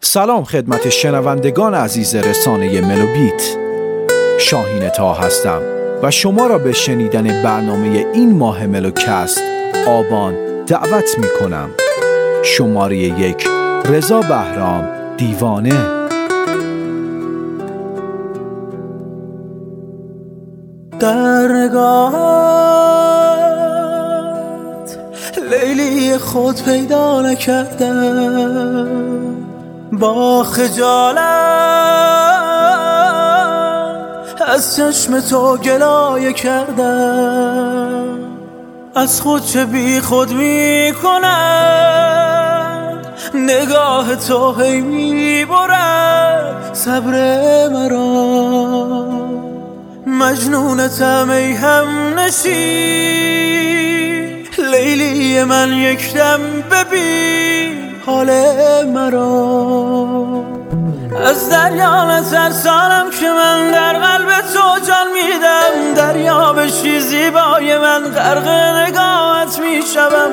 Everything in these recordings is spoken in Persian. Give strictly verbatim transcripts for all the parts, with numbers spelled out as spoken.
سلام خدمت شنوندگان عزیز رسانه ملوبیت. شاهین طه هستم و شما را به شنیدن برنامه این ماه ملوکست آبان دعوت می کنم. شماره یک، رضا بهرام، دیوانه. در نگاهت لیلی خود پیدا نکردم، با خجالت از چشم تو گلایه کردم. از خود چه بی خود می کنم، نگاه تو هی می برد صبر مرا. مجنونتم ای هم نشین، لیلی من یک دم ببین حال مرا. از دریا نترسانم که من در قلب تو جان میدم، دریا بشی زیبای من غرق نگاهت میشوم.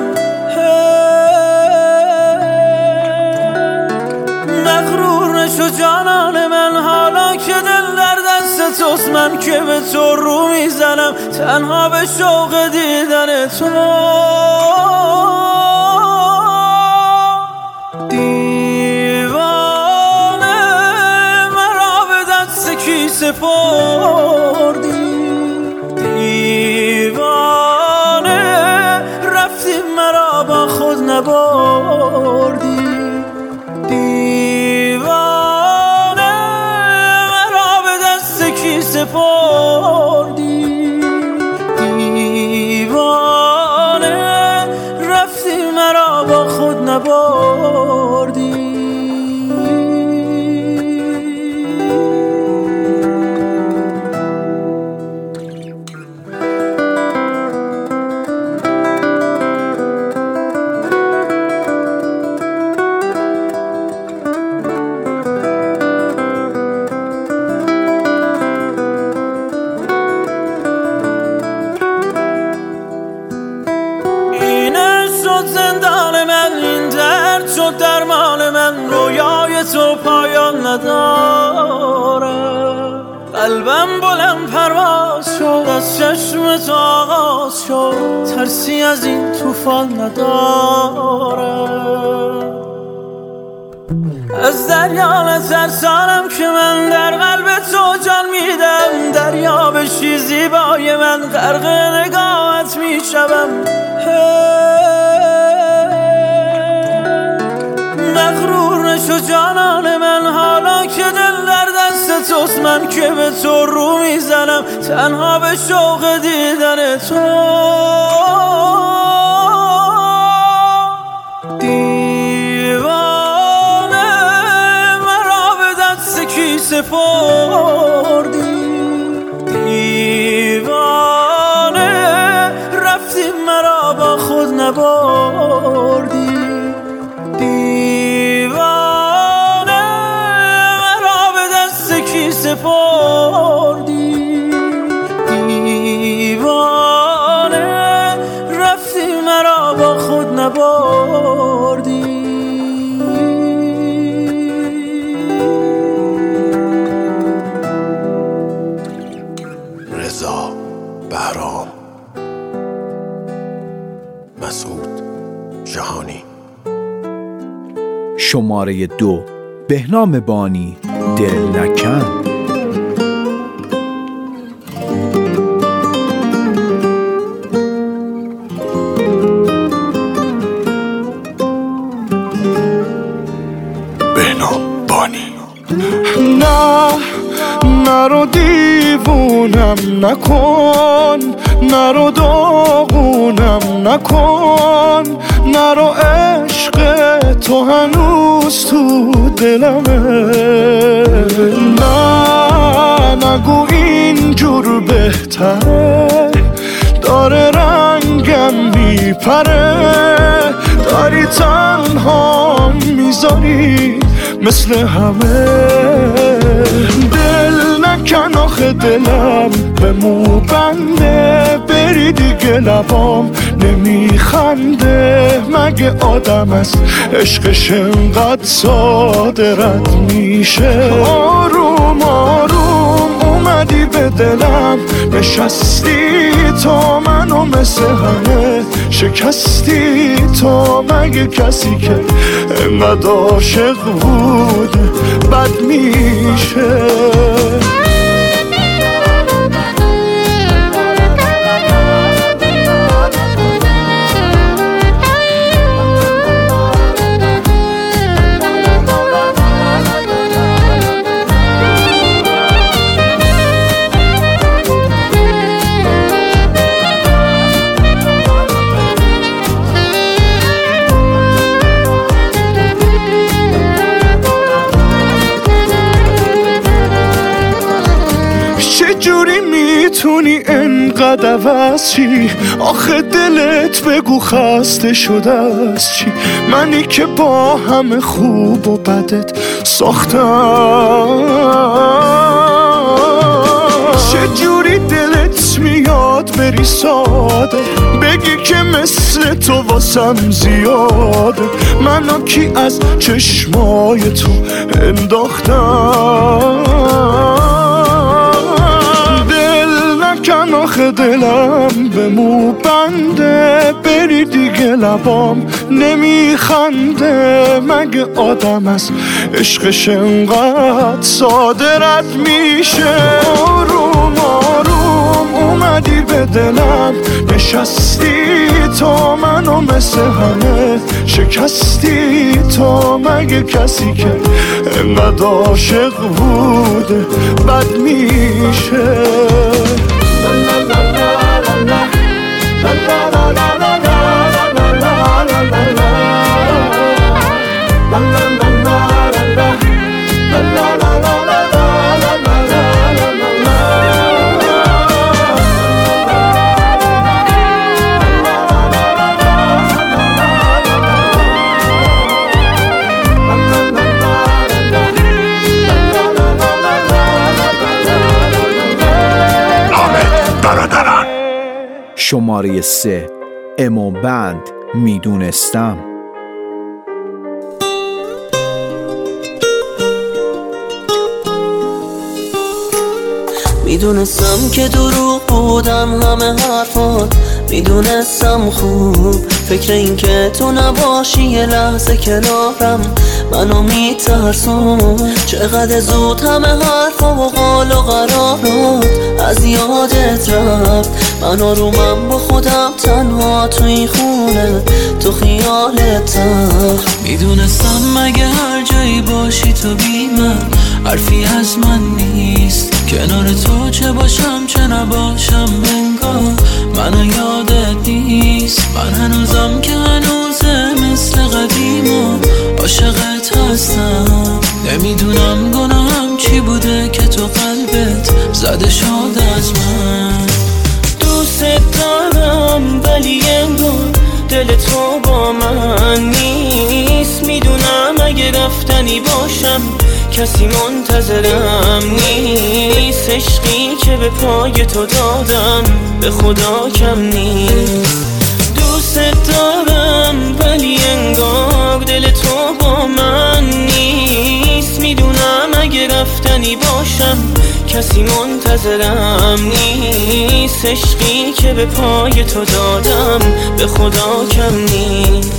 مغرور نشو جانان من، حالا که دل در دست توست، من که به تو رو میزنم تنها به شوق دیدن تو. دیوانه مرا به دست کی سپردی، دیوانه رفتی مرا با خود نبردی. سپردی دیوانه، رفتی مرا با خود نبردی. زندان من، این درد شد درمان من، رویای تو پایان نداره. قلبم بلند پرواز شد، از چشم تو آغاز شد، ترسی از این طوفان نداره. از دریا نترسانم که من در قلب تو جان میدم، دریا بشی زیبای من غرق نگاهت میشوم. مغرور نشو جانان من، حالا که دل در دست توست، من که به تو رو میزنم تنها به شوق دیدن تو. دیوانه مرا به دست کی سپردی، دیوانه رفتی مرا با خود نبردی. سپردی دیوانه، رفتی مرا با خود نبردی. رضا بهرام، مسعود جهانی. شماره دو، بهنام بانی، دل نکن. بهنام بانی. نه نرو دیوونم نکن، نرو داغونم نکن، نرو عشق تو هنوز تو دلمه. نه نگو اینجور بهتره، داره رنگم میپره، داری تنها میذاری مثل همه. دل نکن آخه دلم به مو بنده، بری بری دیگه لبام نمیخنده. مگه آدم است عشقش انقدر ساده رد میشه؟ آروم آروم اومدی به دلم نشستی تا منو مثل همه شکستی. تا مگه کسی که انقدر عاشق بود بد میشه؟ چجوری میتونی انقدر عوض چی؟ آخه دلت بگو خسته شده از چی؟ منی که با همه خوب و بدت ساختم. چجوری دلت میاد بری ساده بگی که مثل تو واسم زیاده؟ منو کی از چشمای تو انداختم؟ کن آخه دلم به مو بنده بری دیگه لبام نمیخنده. مگه آدم است عشقش انقدر ساده رد میشه؟ آروم آروم اومدی به دلم نشستی تا منو مثل همه شکستی. تا مگه کسی که انقدر عاشق بود بد میشه؟ شماره سه امو بند میدونستم. میدونستم که دروغ بودم همه حرفات، میدونستم خوب فکر این که تو نباشی یه لحظه کنارم منو میترسون. چقدر زود همه حرفا و قال و قرارات از یادت رفت. من آرومم با خودم تنها تو این خونه تو خیالتم. میدونستم مگه هر جایی باشی تو بی من حرفی از من نیست. کنار تو چه باشم چه نباشم انگار منو یادت نیست. من هنوزم که هنوزه مثل قدیم و عاشقت هستم. نمیدونم گناهم چی بوده که تو قلبت زده شد از من. دوست دارم ولی انگار دل تو با من نیست. میدونم اگه رفتنی باشم کسی منتظرم نیست. عشقی که به پای تو دادم به خدا کم نیست. دوست دارم ولی انگار دل تو با من نیست. میدونم اگه رفتنی باشم کسی منتظرم نیست. عشقی که به پای تو دادم به خدا کم نیست.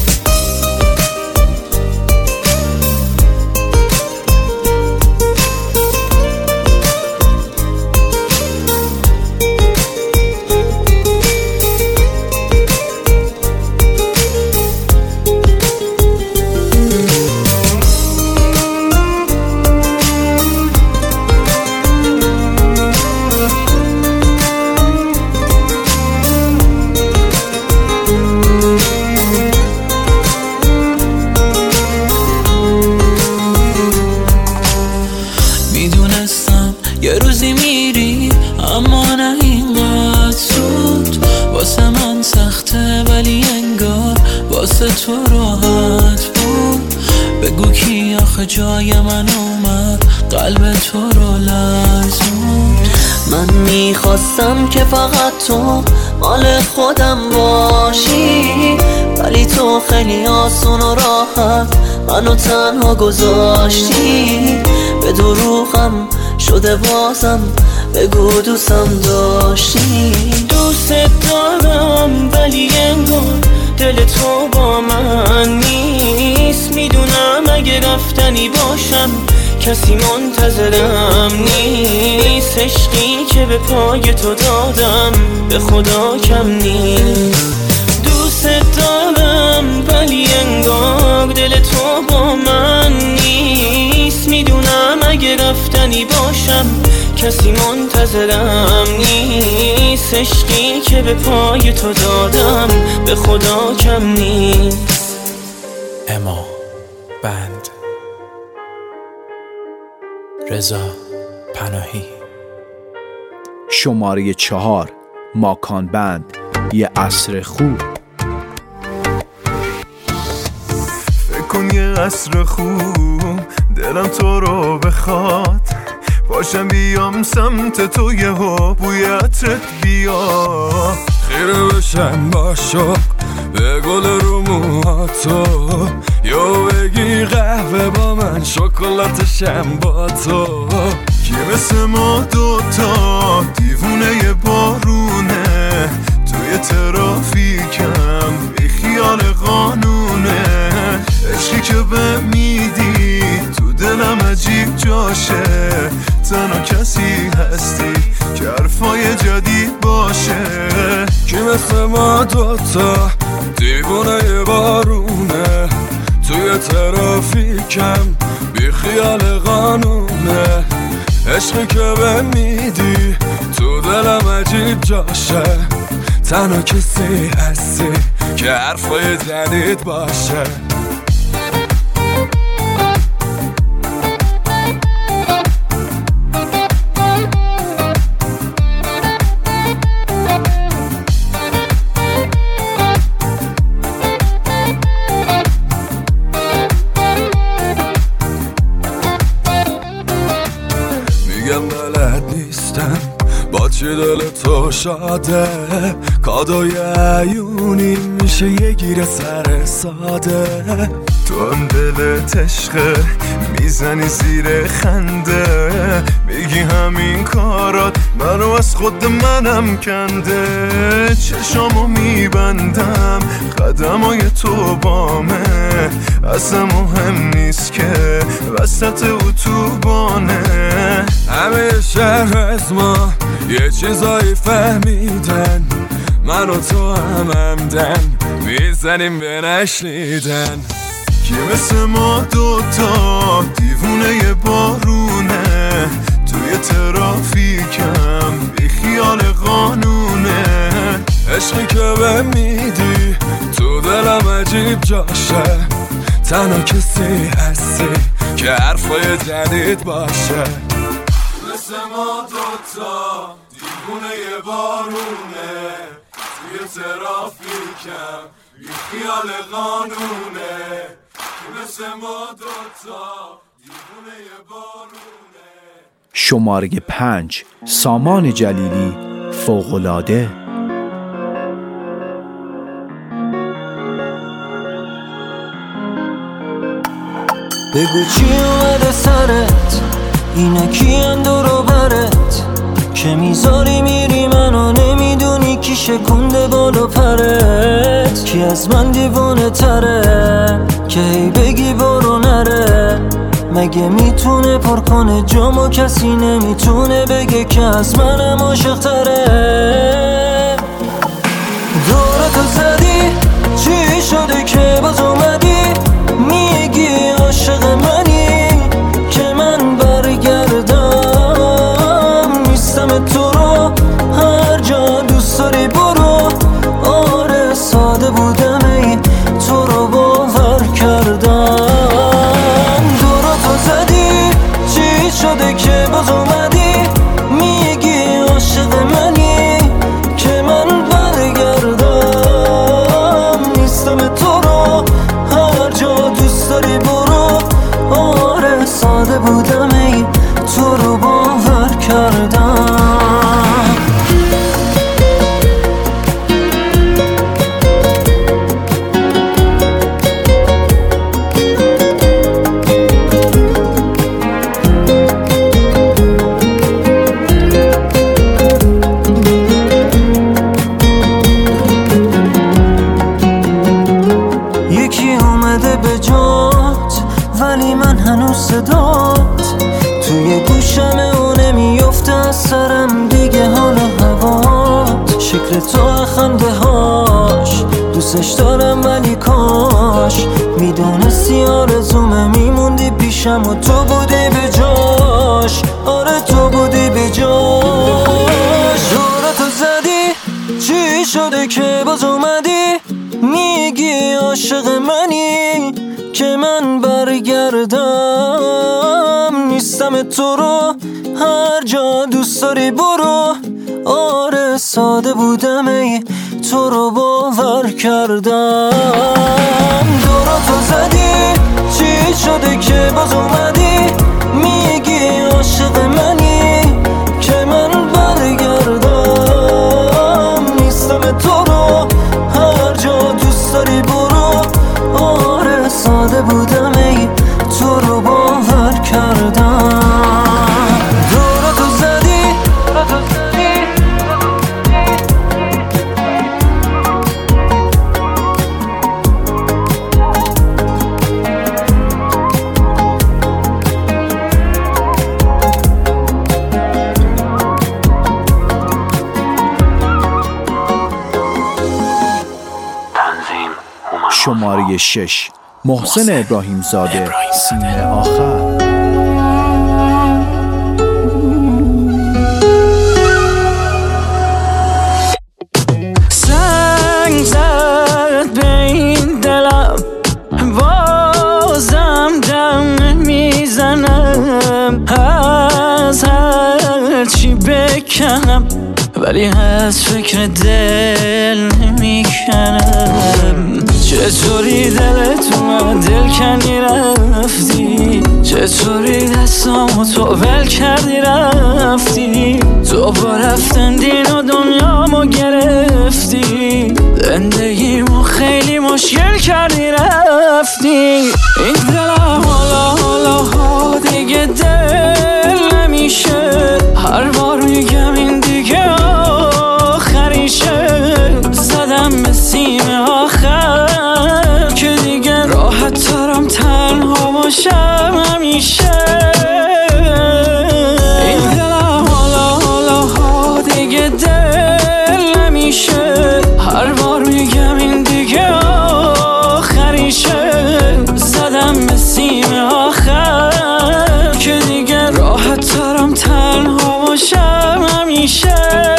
یه روزی میری اما نه اینقدر زود. واسه من سخته ولی انگار واسه تو راحت بود. بگو کی آخه جای من اومد قلب تو رو لرزون. من میخواستم که فقط تو مال خودم باشی، ولی تو خیلی آسون و راحت منو تنها گذاشتی. به دروغم شده بازم بگو دوستم داشتی. دوست دارم ولی انگار دل تو با من نیست. میدونم اگه رفتنی باشم کسی منتظرم نیست. عشقی که به پای تو دادم به خدا کم نیست. دوست دارم ولی انگار دل تو با من نیست. میدونم اگه رفتنی باشم کسی منتظرم نیست. عشقی که به پای تو دادم به خدا کم نیست. اما بند رضا پناهی. شماره چهار ماکان بند یه عصر خوب. فکر کن یه عصر خوب دلم تو رو بخواد، باشم بیام سمت تو یهو بوی عطرت بیا. خیره بشم با شوق به گل رو موهاتو، یا بگی قهوه با من شکلاتشم با تو. کی مثل ما دوتا دیوونه بارونه، توی ترافیکم بی خیال قانونه. عشقی که به میدی تو دلم عجیب جاشه، تنها کسی هستی که حرفای جدید باشه. کی مثل ما دوتا دیوونه بارونه، توی ترافیکم بی خیال قانونه. عشقی که به میدی تو دلم عجیب جاشه، تنها کسی هستی که حرفای جدید باشه. میگم بلد نیستم با چی دل تو شاده، کادوی عیونی میشه یه گیر سر ساده. تو هم دلت عشقه میزنی زیر خنده، میگی همین کارات منو از خود منم کنده. چشامو میبندم قدمای تو بامه، اصلا مهم نیست که وسط اتوبانه. همه شهر از ما یه چیزایی فهمیدن، من و تو هم همدن میزنیم به نشنیدن. کی مثل ما دوتا دیوونه بارونه، توی ترافیکم بی خیال قانونه. عشقی که به میدی تو دلم عجیب جاشه، تنها کسی هستی که حرفای جدید باشه. مثل ما دوتا دیوونه بارونه، توی ترافیکم بی خیال قانونه. مثل ما دوتا دیوونه بارونه. شماره پنج سامان جلیلی فوق‌العاده. بگو چی اومده سرت، اینه کیان دورو برت، که میذاری میری منو نمیدونی کی شکنده بالا پرت. کی از من دیوانه تره که هی بگی برو نره، مگه میتونه پر کنه جامو کسی نمیتونه بگه که از منم عاشق تره. دورتو زدی چی شده که باز اومدی میگی عاشق منی، که من برگردم نیستم تو رو هر جا دوست داری برو. آره ساده بودم ای تو رو باور کردم. دورتو زدی چی شده که باز اومدی میگی عاشق منی، که من برگردم نیستم تو رو هر جا دوست داری برو. آره ساده بودم ای تو رو باور کردم. من هنوز صدات توی گوشمه و نمیفته از سرم دیگه حال و هوات. شکل تو خنده هاش دوستش دارم ولی کاش میدونستی آرزومه میموندی پیشم و تو بودی به جاش. آره تو بودی به جاش. دورتو زدی چی شده که باز اومدی میگی عاشق منی که من برگردم نیستم تو رو هر جا دوست داری برو. آره ساده بودم ای تو رو باور کردم. دورتو زدی چی شده که باز اومدی میگی عاشق منی که من برگردم نیستم تو رو هر جا دوست داری برو. آره ساده بودم ای تو رو باور کردم. دورتو زدی دورتو زدی شماره شش محسن ابراهیم زاده سیم آخر. سنگ زد به این دلم بازم دم میزنم از هر چی بکنم ولی از فکر دل نمیکنم. چطوری دلت اومد دل کنی رفتی چطوری دستامو تو ول کردی رفتی تو با رفتن دین و دنیامو گرفتی زندگیمو خیلی مشکل کردی رفتی. این دلم حالا حالا ها دیگه دل نمیشه هر بار میگم این دیگه آخریشه زدم به سیم آخر که دیگه راحت ترم تنها باشم همیشه. این دلم حالا حالا ها دیگه دل نمیشه هر بار میگم این دیگه آخریشه زدم به سیم آخر که دیگه راحت ترم تنها باشم همیشه.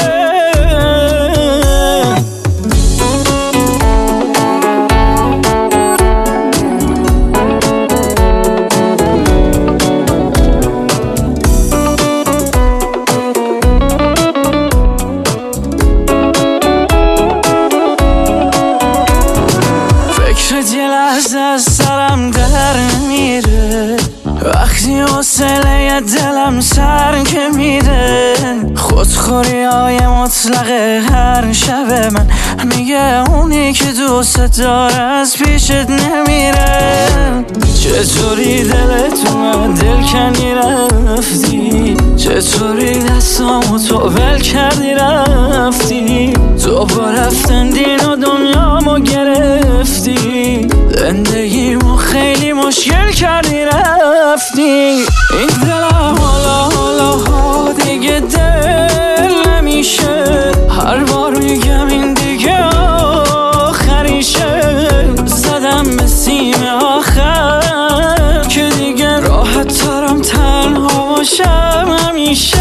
از سرم در میره وقتی حوصله دلم سر که میره خودخوری های مطلق هر شب من میگه اونی که دوست داره از پیشت نمیره. چطوری دلت اومد دل کنی رفتی چطوری دستامو تو ول کردی رفتی تو با رفتن دین و دنیامو گرفتی زندگیمو خیلی مشکل کردی رفتی. این دلم حالا حالا ها دیگه دل نمیشه هر بار میگم این دیگه آخریشه زدم به سیم آخر که دیگه راحت ترم تنها باشم همیشه.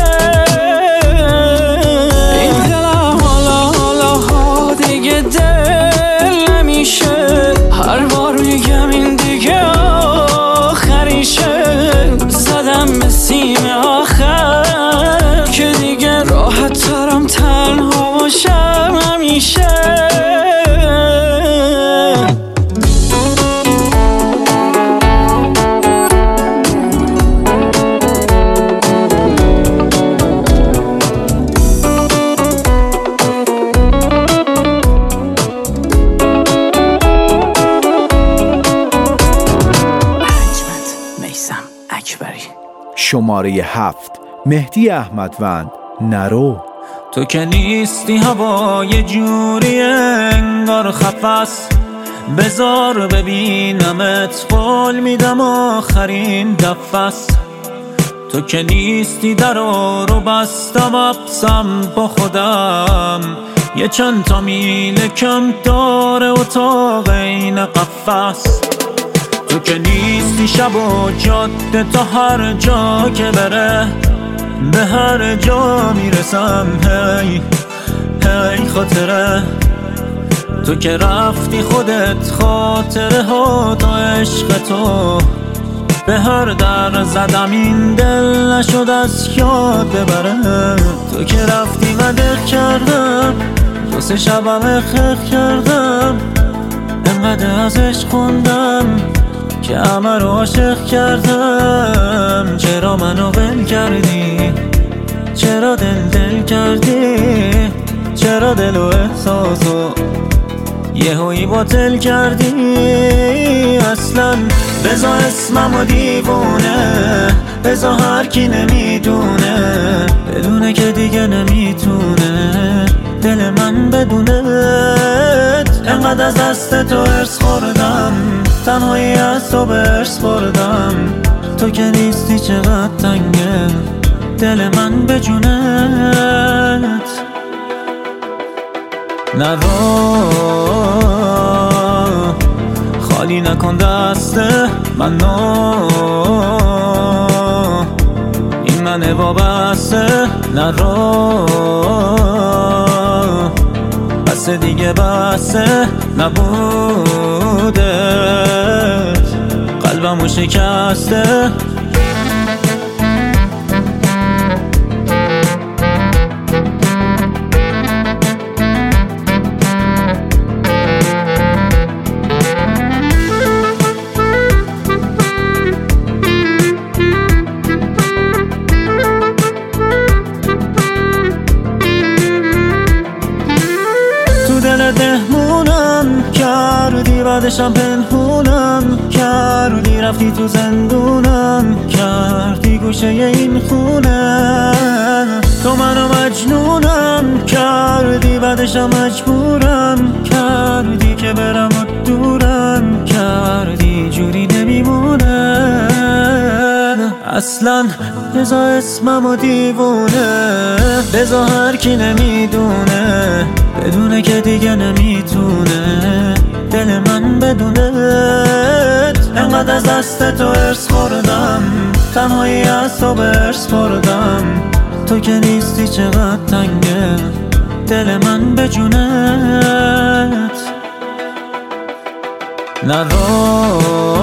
این دلم حالا حالا ها دیگه دل نمیشه هر بار میگم این دیگه آخریشه زدم به سیم آخر که دیگه راحت ترم تنها باشم همیشه. شماره هفت مهدی احمدوند نرو. تو که نیستی هوا یه جوری انگار خفص بذار ببینمت، قول میدم آخرین دفعست. تو که نیستی درو رو بستم ابسم با خودم. یه چند تا میل کم داره اتاق این قفس. تو که نیستی شب و جاده تا هر جا که بره، به هر جا میرسم هی هی خاطره. تو که رفتی خودت خاطره ها تا عشق تو، به هر در زدم این دل نشد از یاد ببره. تو که رفتی من دق کردم، دو سه شبم اخخ کردم، انقدر ازش خوندم که همه رو عاشق کردم. چرا منو ول کردی؟ چرا دل دل کردی؟ چرا دل و احساسو یهویی باطل کردی؟ اصلا بزا اسمم و دیوونه، بزا هر کی نمیدونه، بدونه که دیگه نمیتونه دل من بدونت. انقدر از دست تو ارس خوردم، تنهایی از تو برس بردم. تو که نیستی چقدر تنگه دل من به جونت. نرو خالی نکن دست منو، این منه وابسته. نرو بس دیگه بسه نبودت، قلبمو شکسته. دهمونم کردی، بعدشم پنهونم کردی، رفتی تو زندونم کردی گوشه این خونه. تو منو مجنونم کردی، بعدشم مجبورم کردی که برم و دورم کردی، جوری نمیمونه. اصلا بزا اسمم و دیوونه، بزا هر کی نمیدونه، بدونه که دیگه نمیتونه دل من بدونت. انقدر از دست تو ارس خوردم، تنهایی از تو برس بردم. تو که نیستی چقدر تنگه دل من به جونت. نرو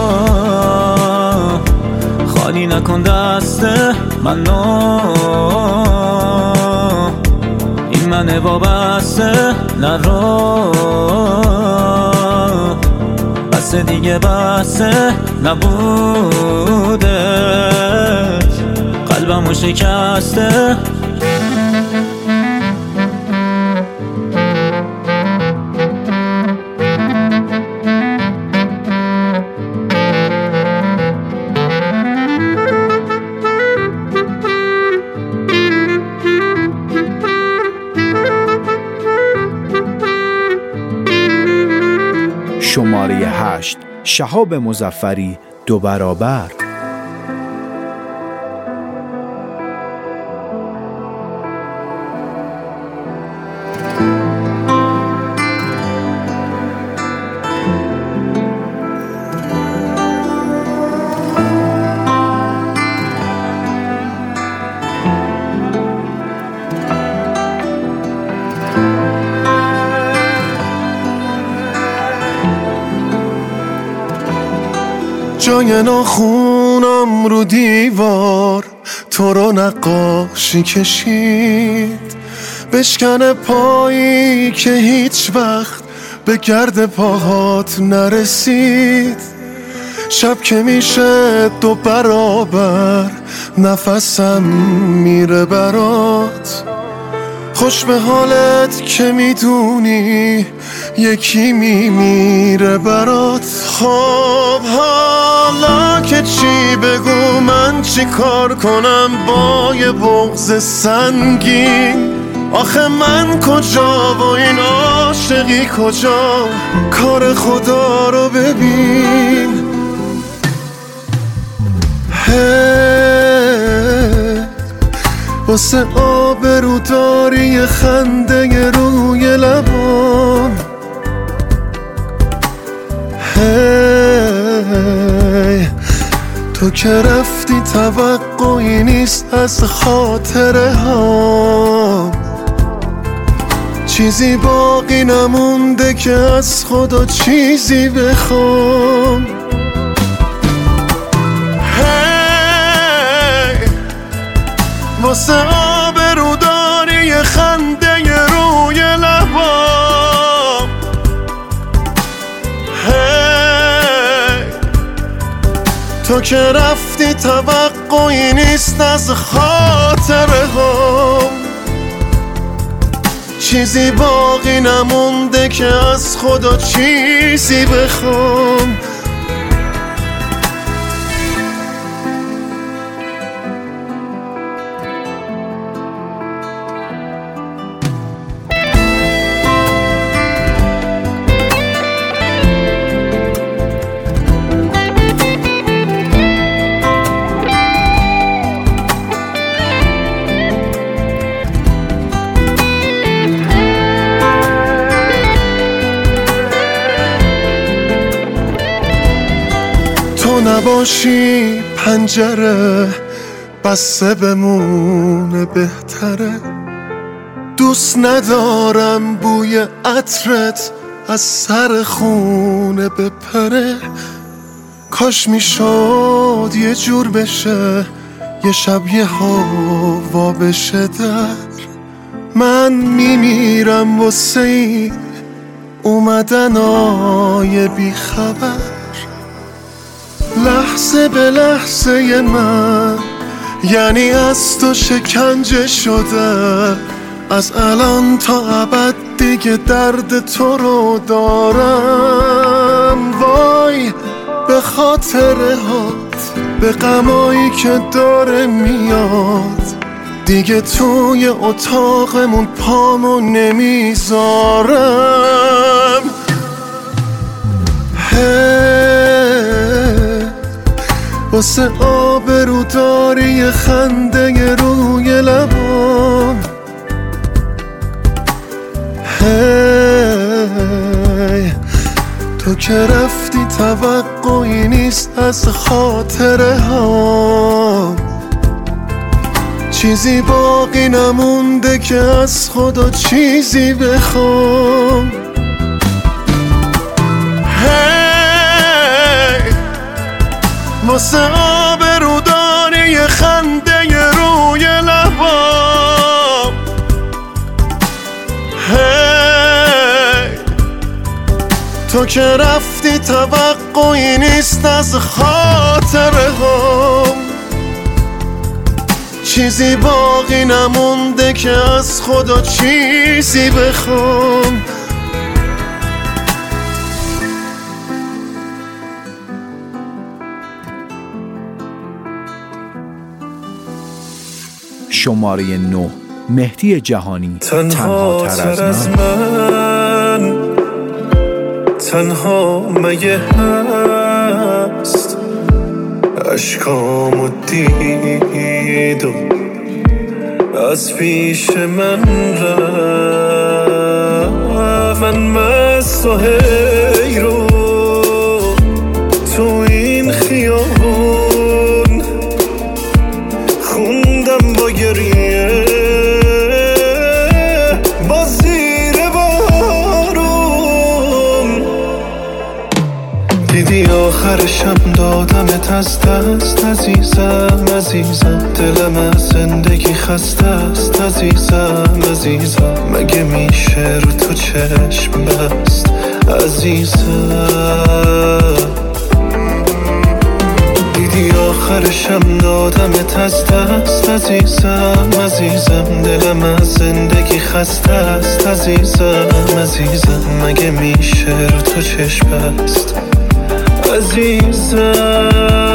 خالی نکن دست منو، این منه وابسته. نرو بس دیگه بسه نبودت، قلبمو شکسته. شماره هشت، شهاب مظفری، دو برابر. جای ناخونم رو دیوار تو رو نقاشی کشید، بشکن پایی که هیچ وقت به گرد پاهات نرسید. شب که میشه دو برابر نفسم میره برات، خوش به حالت که میدونی یکی میمیره برات. خب حالا که چی بگو، من چی کار کنم با یه بغض سنگین؟ آخه من کجا و این عاشقی کجا؟ کار خدا رو ببین. هی واسه آبروداری خنده روی لبام، هی تو که رفتی توقعی نیست از خاطره ها، چیزی باقی نمونده که از خدا چیزی بخوام. هی واسه آبروداری خنده روی لبام، هی تو که رفتی توقعی نیست از خاطره هام، چیزی باقی نمونده که از خدا چیزی بخوام. نباشی پنجره بسته بمونه بهتره، دوست ندارم بوی عطرت از سر خونه بپره. کاش میشد یه جور بشه یه شب یه هوا بشه در، من میمیرم واسه این اومدنای بی خبر. لحظه به لحظه من یعنی از تو شکنجه شده، از الان تا ابد دیگه درد تو رو دارم. وای به خاطره هات، به غمایی که داره میاد، دیگه توی اتاقمون پامو نمیذارم. واسه آبروداری خنده روی لبام، هی تو که رفتی توقعی نیست از خاطره ها، چیزی باقی نمونده که از خدا چیزی بخوام. واسه آبروداری خنده روی لبام، هی تو که رفتی توقعی نیست از خاطره هام، چیزی باقی نمونده که از خدا چیزی بخوام. شماره نو، مهدی جهانی. تنها تر از من تنها مگه هست، اشکامو دید و از پیش من رفت. من مست و حیرون تو این خیابون خوندم با گریه با زیر بارون. دیدی آخرشم دادمت از دست عزیزم عزیزم، دلم از زندگی خسته است عزیزم عزیزم، مگه میشه رو تو چشم بست عزیزم. دیدی آخرشم دادمت از دست عزیزم عزیزم، دلم از زندگی خسته است عزیزم عزیزم، مگه میشه رو تو چشم بست عزیزم.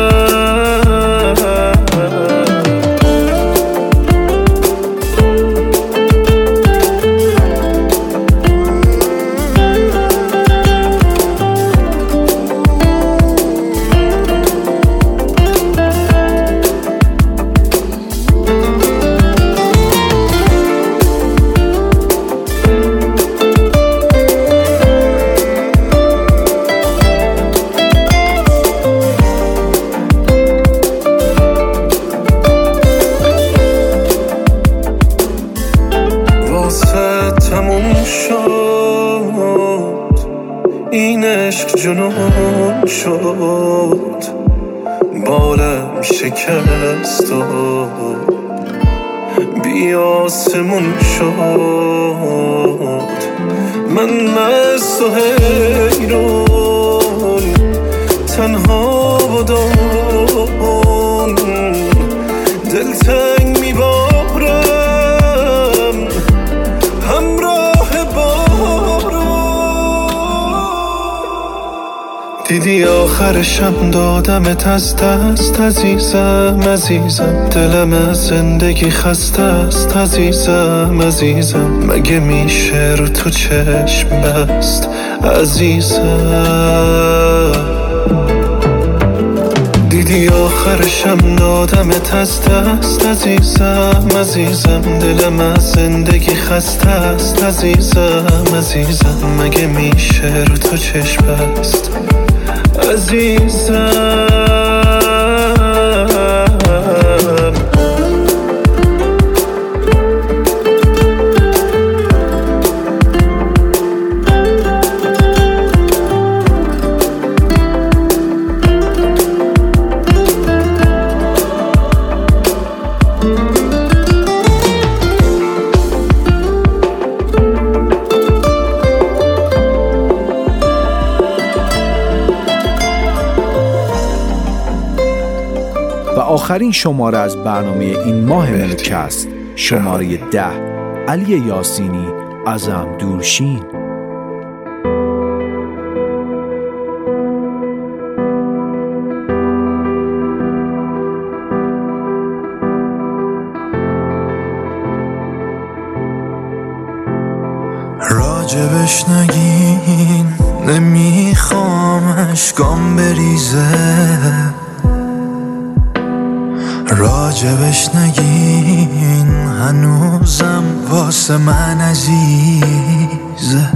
جنون شد، بالم شکست و بی آسمون شد. من مست و حیران تنها بودم، دلتنگ میبارم همراه بارم. دیدی آخرشم دادمت از دست عزیزم عزیزم، دلم از زندگی خسته است عزیزم عزیزم، مگه میشه رو تو چشم بست عزیزم. دیدی آخرشم دادمت از دست عزیزم عزیزم، دلم از زندگی خسته است عزیزم عزیزم، مگه میشه رو تو چشم بست عزیزم. آخرین شماره از برنامه این ماه ملوکست، شماره ده، علی یاسینی، ازم دورشین. راجبش نگین، نمیخوام اشکام بریزه، راجبش نگین، هنوزم واسه من عزیزه.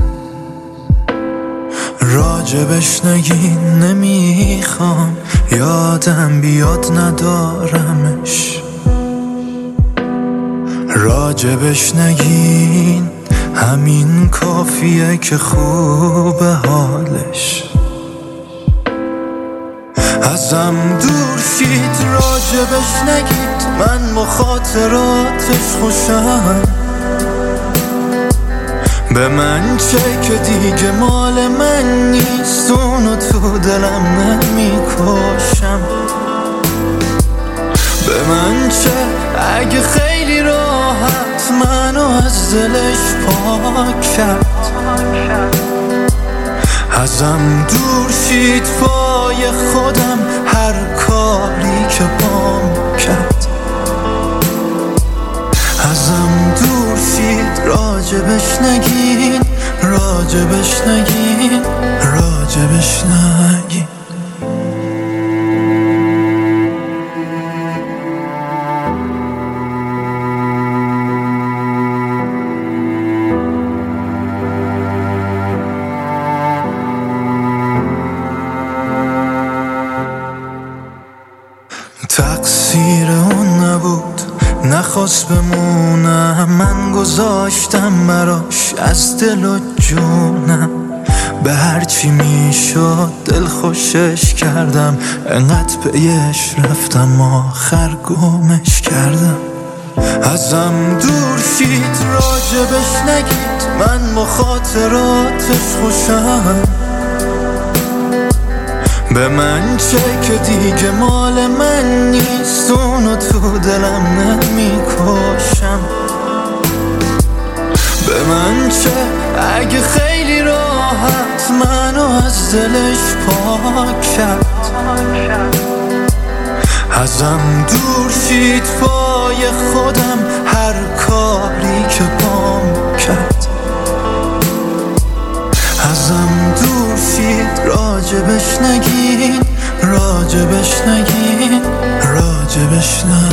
راجبش نگین، نمیخوام یادم بیاد ندارمش. راجبش نگین، همین کافیه که خوبه حالش. ازم دور شید، راجبش نگید، من مخاطراتش خوشم. به من چه که دیگه مال من نیست، اونو تو دلم نمیکشم. به من چه اگه خیلی راحت منو از دلش پاک کرد. ازم دور شید پای خودم هر کاری که بام کرد. ازم دور شید، راجبش نگین، راجبش نگین، راجبش نگین. تقصیر اون نبود، نخواست بمونم، من گذاشتم براش از دل و جونم. به هرچی میشد دل خوشش کردم، انقدر پیش رفتم آخر گمش کردم. ازم دور شید، راجبش نگید، من مخاطراتش خوشم. به من چه که دیگه مال من نیست، اونو تو دلم نمیکشم. به من چه اگه خیلی راحت منو از دلش پاک کرد. ازم دور شید پای خودم هر کاری که بام کرد. ازم دور شید، راجبش نگین، راجبش نگین، راجبش نگین.